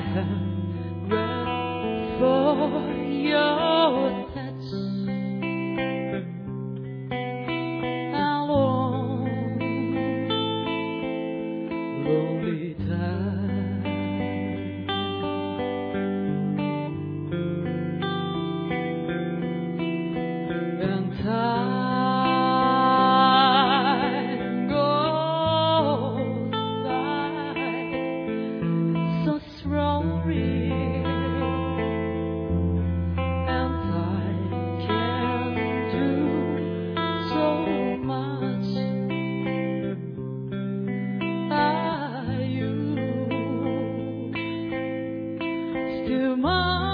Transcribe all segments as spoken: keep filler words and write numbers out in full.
regret for your touch. Alone, lonely time, and time. To my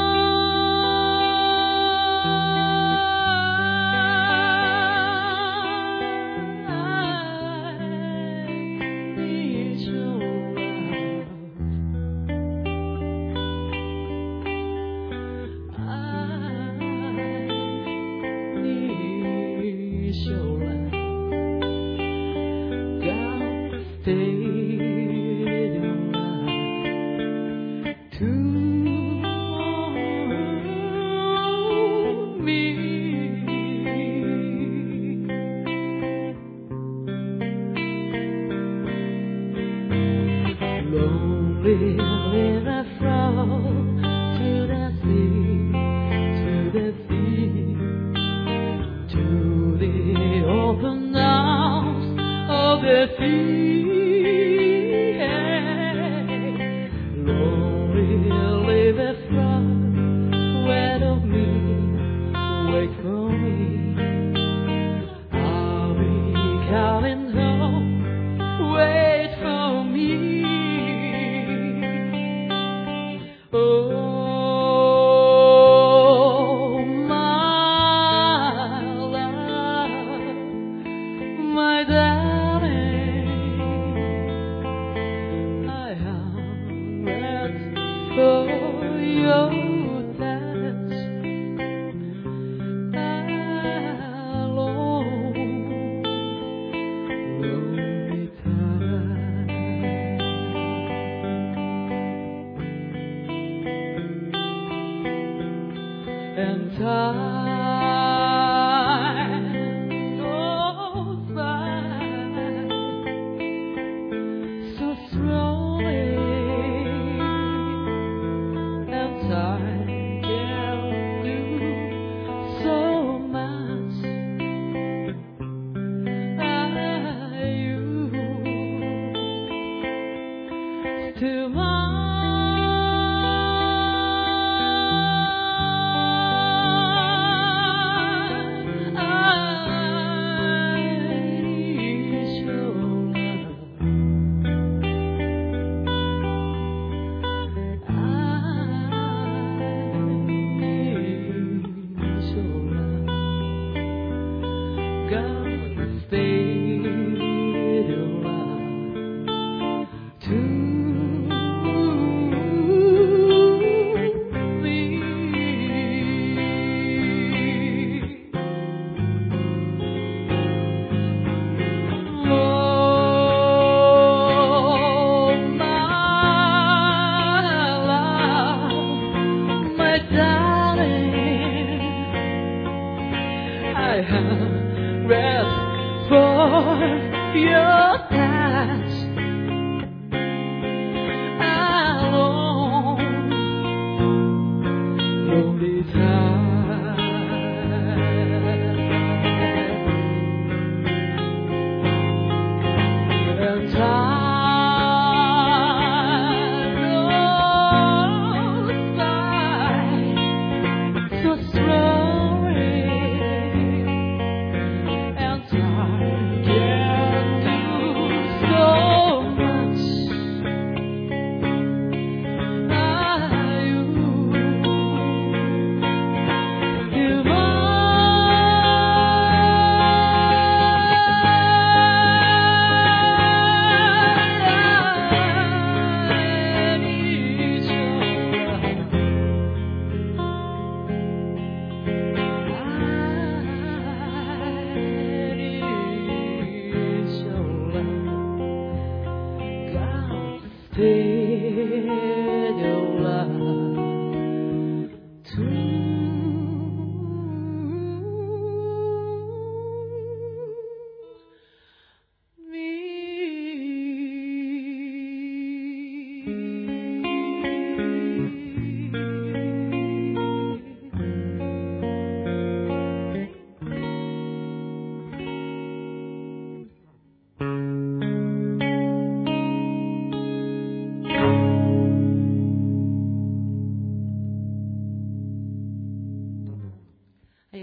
lonely river flow to the sea, to the sea, to the open arms of the sea. Lonely river flow, wait of me, wait for me. I'll be coming home, wait for me. Oh, my love, my darling, I am waiting for your touch. Alone, lonely time. And time goes by so slowly, and time can do so much. Are you to my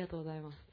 とうございます。